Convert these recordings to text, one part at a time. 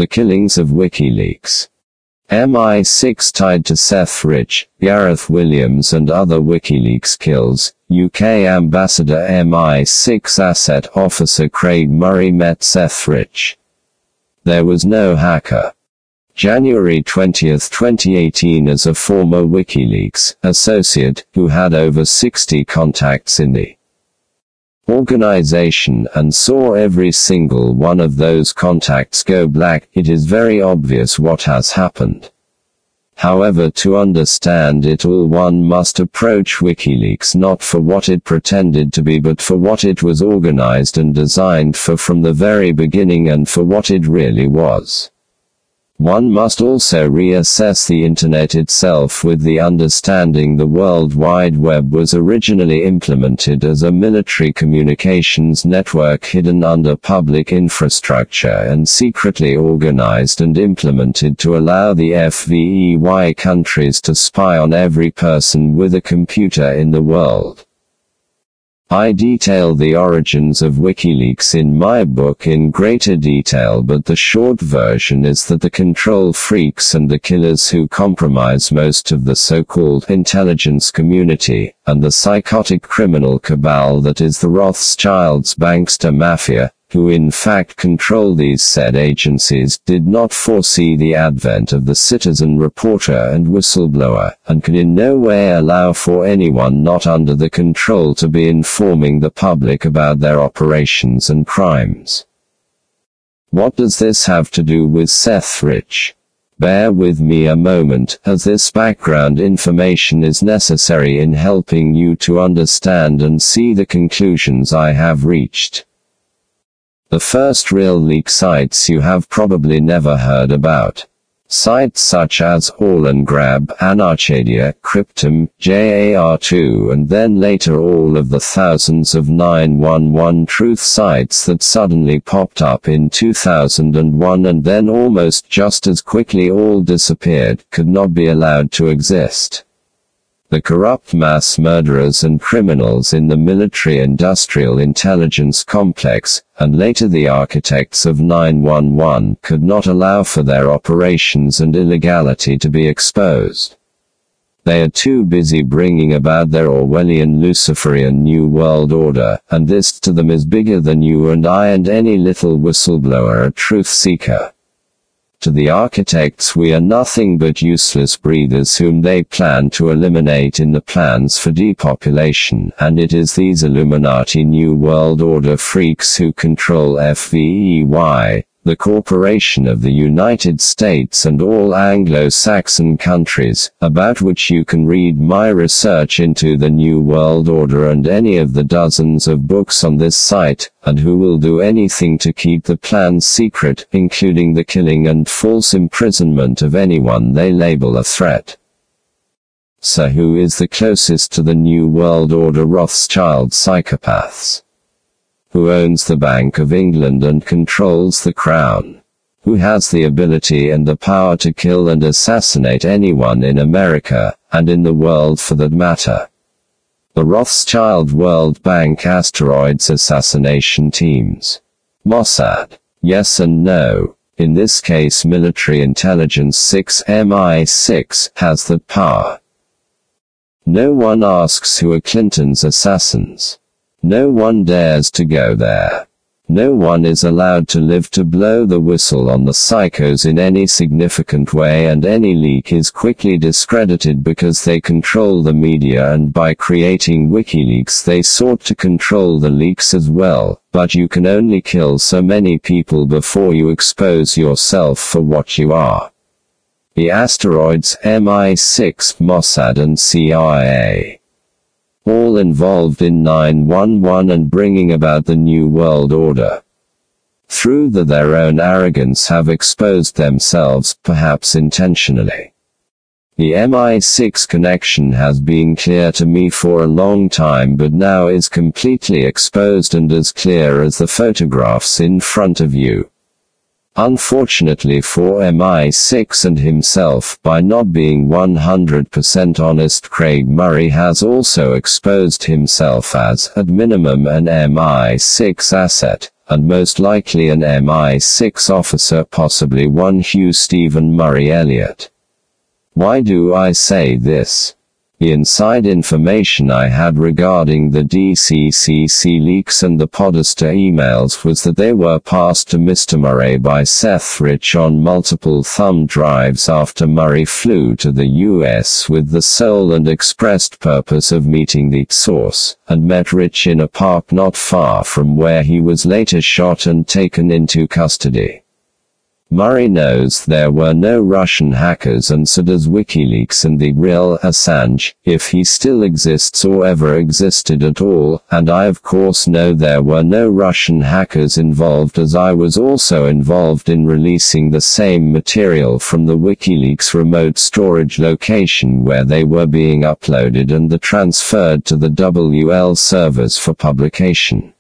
The killings of WikiLeaks. MI6 tied to Seth Rich, Gareth Williams and other WikiLeaks kills. UK Ambassador MI6 asset officer Craig Murray met Seth Rich. There was no hacker. January 20, 2018. As a former WikiLeaks associate, who had over 60 contacts in the organization and saw every single one of those contacts go black, it is very obvious what has happened. However, to understand it all, one must approach WikiLeaks not for what it pretended to be but for what it was organized and designed for from the very beginning and for what it really was. One must also reassess the Internet itself with the understanding the World Wide Web was originally implemented as a military communications network hidden under public infrastructure and secretly organized and implemented to allow the FVEY countries to spy on every person with a computer in the world. I detail the origins of WikiLeaks in my book in greater detail, but the short version is that the control freaks and the killers who compromise most of the so-called intelligence community, and the psychotic criminal cabal that is the Rothschilds bankster mafia, who in fact control these said agencies, did not foresee the advent of the citizen reporter and whistleblower, and could in no way allow for anyone not under the control to be informing the public about their operations and crimes. What does this have to do with Seth Rich? Bear with me a moment, as this background information is necessary in helping you to understand and see the conclusions I have reached. The first real leak sites you have probably never heard about. Sites such as All-and-Grab, Anarchadia, Cryptum, JAR2 and then later all of the thousands of 911 truth sites that suddenly popped up in 2001 and then almost just as quickly all disappeared, could not be allowed to exist. The corrupt mass murderers and criminals in the military-industrial intelligence complex, and later the architects of 911, could not allow for their operations and illegality to be exposed. They are too busy bringing about their Orwellian Luciferian New World Order, and this to them is bigger than you and I and any little whistleblower or truth seeker. To the architects we are nothing but useless breathers whom they plan to eliminate in the plans for depopulation, and it is these Illuminati New World Order freaks who control FVEY, the corporation of the United States and all Anglo-Saxon countries, about which you can read my research into the New World Order and any of the dozens of books on this site, and who will do anything to keep the plans secret, including the killing and false imprisonment of anyone they label a threat. So who is the closest to the New World Order Rothschild psychopaths? Who owns the Bank of England and controls the Crown? Who has the ability and the power to kill and assassinate anyone in America, and in the world for that matter? The Rothschild World Bank asteroids assassination teams. Mossad. Yes and no. In this case military intelligence 6 MI6 has that power. No one asks who are Clinton's assassins. No one dares to go there. No one is allowed to live to blow the whistle on the psychos in any significant way, and any leak is quickly discredited because they control the media, and by creating WikiLeaks they sought to control the leaks as well, but you can only kill so many people before you expose yourself for what you are. The asteroids, MI6, Mossad and CIA. All involved in 911 and bringing about the New World Order. Through their own arrogance have exposed themselves, perhaps intentionally. The MI6 connection has been clear to me for a long time, but now is completely exposed and as clear as the photographs in front of you. Unfortunately for MI6 and himself, by not being 100% honest, Craig Murray has also exposed himself as, at minimum, an MI6 asset, and most likely an MI6 officer, possibly one Hugh Stephen Murray Elliott. Why do I say this? The inside information I had regarding the DCCC leaks and the Podesta emails was that they were passed to Mr. Murray by Seth Rich on multiple thumb drives after Murray flew to the US with the sole and expressed purpose of meeting the source, and met Rich in a park not far from where he was later shot and taken into custody. Murray knows there were no Russian hackers, and so does WikiLeaks and the real Assange, if he still exists or ever existed at all, and I of course know there were no Russian hackers involved, as I was also involved in releasing the same material from the WikiLeaks remote storage location where they were being uploaded and transferred to the WL servers for publication.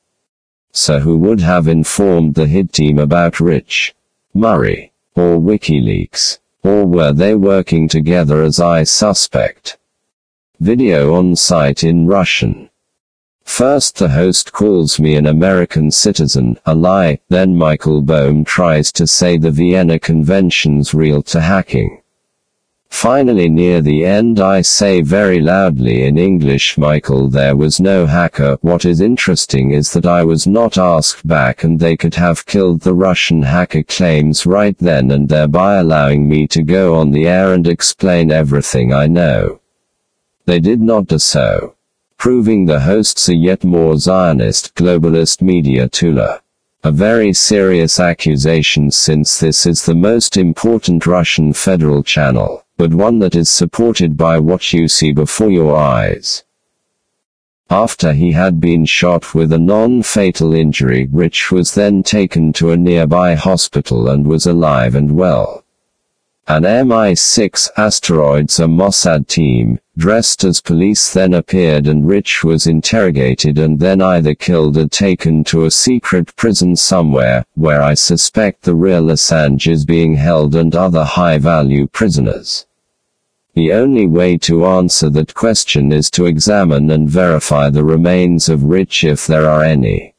So who would have informed the HID team about Rich? Murray, or WikiLeaks, or were they working together as I suspect? Video on site in Russian. First the host calls me an American citizen, a lie, then Michael Bohm tries to say the Vienna Convention's real to hacking. Finally near the end I say very loudly in English, Michael, there was no hacker. What is interesting is that I was not asked back, and they could have killed the Russian hacker claims right then and there by allowing me to go on the air and explain everything I know. They did not do so, proving the hosts a yet more Zionist, globalist media tool. A very serious accusation, since this is the most important Russian federal channel, but one that is supported by what you see before your eyes. After he had been shot with a non-fatal injury, Rich was then taken to a nearby hospital and was alive and well. An MI6 asteroids, a Mossad team, dressed as police, then appeared, and Rich was interrogated and then either killed or taken to a secret prison somewhere, where I suspect the real Assange is being held and other high-value prisoners. The only way to answer that question is to examine and verify the remains of Rich, if there are any.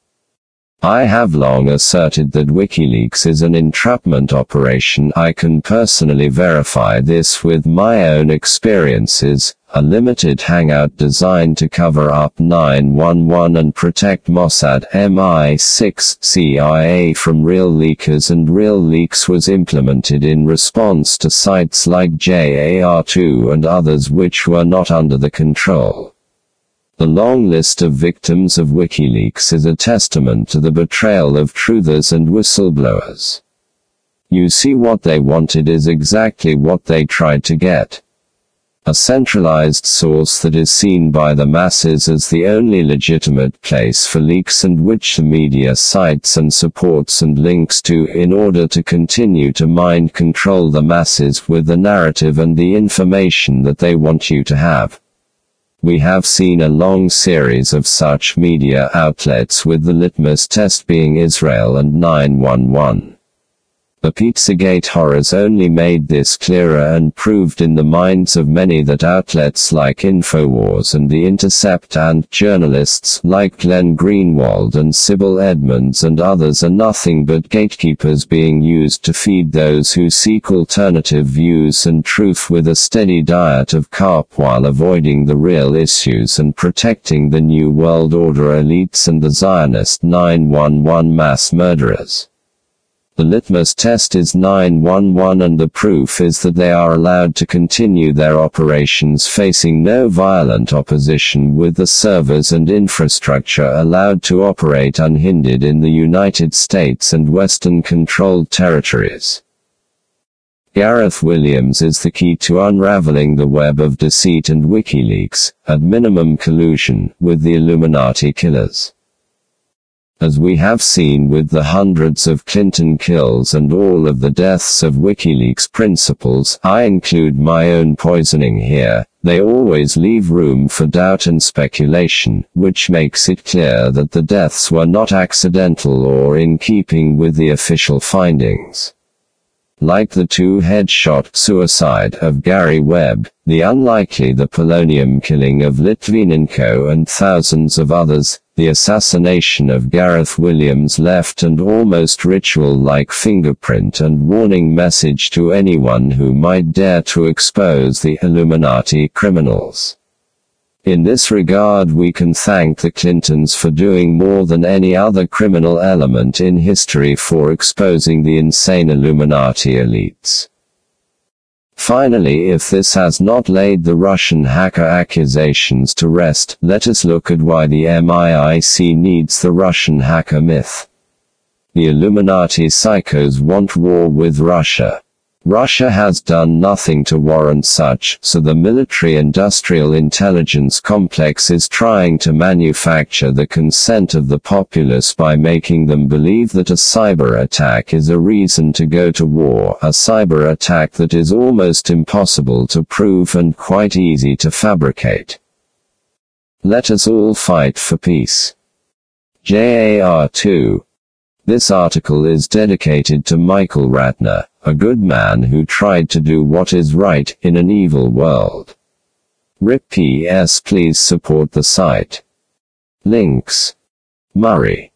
I have long asserted that WikiLeaks is an entrapment operation. I can personally verify this with my own experiences, a limited hangout designed to cover up 911 and protect Mossad, MI6, CIA from real leakers, and real leaks was implemented in response to sites like JAR2 and others which were not under the control. The long list of victims of WikiLeaks is a testament to the betrayal of truthers and whistleblowers. You see, what they wanted is exactly what they tried to get. A centralized source that is seen by the masses as the only legitimate place for leaks, and which the media cites and supports and links to in order to continue to mind control the masses with the narrative and the information that they want you to have. We have seen a long series of such media outlets, with the litmus test being Israel and 911. The Pizzagate horrors only made this clearer and proved in the minds of many that outlets like InfoWars and The Intercept and journalists like Glenn Greenwald and Sybil Edmonds and others are nothing but gatekeepers being used to feed those who seek alternative views and truth with a steady diet of carp, while avoiding the real issues and protecting the New World Order elites and the Zionist 911 mass murderers. The litmus test is 911, and the proof is that they are allowed to continue their operations facing no violent opposition, with the servers and infrastructure allowed to operate unhindered in the United States and Western-controlled territories. Gareth Williams is the key to unraveling the web of deceit and WikiLeaks, at minimum collusion, with the Illuminati killers. As we have seen with the hundreds of Clinton kills and all of the deaths of WikiLeaks principals, I include my own poisoning here, they always leave room for doubt and speculation, which makes it clear that the deaths were not accidental or in keeping with the official findings. Like the two-headshot suicide of Gary Webb, the the polonium killing of Litvinenko and thousands of others, the assassination of Gareth Williams left an almost ritual-like fingerprint and warning message to anyone who might dare to expose the Illuminati criminals. In this regard, we can thank the Clintons for doing more than any other criminal element in history for exposing the insane Illuminati elites. Finally, if this has not laid the Russian hacker accusations to rest, let us look at why the MI6 needs the Russian hacker myth. The Illuminati psychos want war with Russia. Russia has done nothing to warrant such, so the military-industrial intelligence complex is trying to manufacture the consent of the populace by making them believe that a cyber attack is a reason to go to war, a cyber attack that is almost impossible to prove and quite easy to fabricate. Let us all fight for peace. JAR 2. This article is dedicated to Michael Ratner, a good man who tried to do what is right in an evil world. RIP PS. Please support the site. Links. Murray.